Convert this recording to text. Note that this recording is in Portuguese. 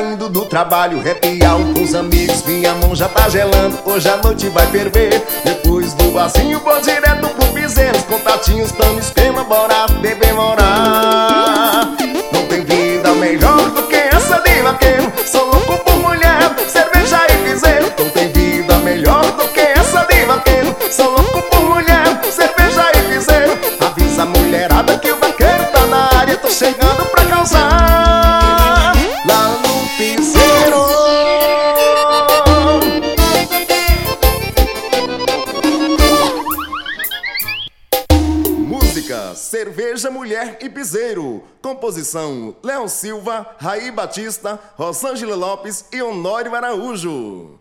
saindo do trabalho, happy hour com os amigos, minha mão já tá gelando, hoje a noite vai ferver. Depois do barzinho vou direto pro piseiro, os contatinhos tão no esquema, bora beber, morar. Não tem vida melhor do que essa de vaqueiro, sou louco por mulher, cerveja e piseiro. Não tem vida melhor do que essa de vaqueiro, sou louco por mulher, cerveja e piseiro. Avisa a mulherada que o vaqueiro tá na área, tô chegando pra causar lá no piseiro. Música, cerveja, mulher e piseiro. Composição: Léo Silva, Raí Batista, Rosângela Lopes e Honório Araújo.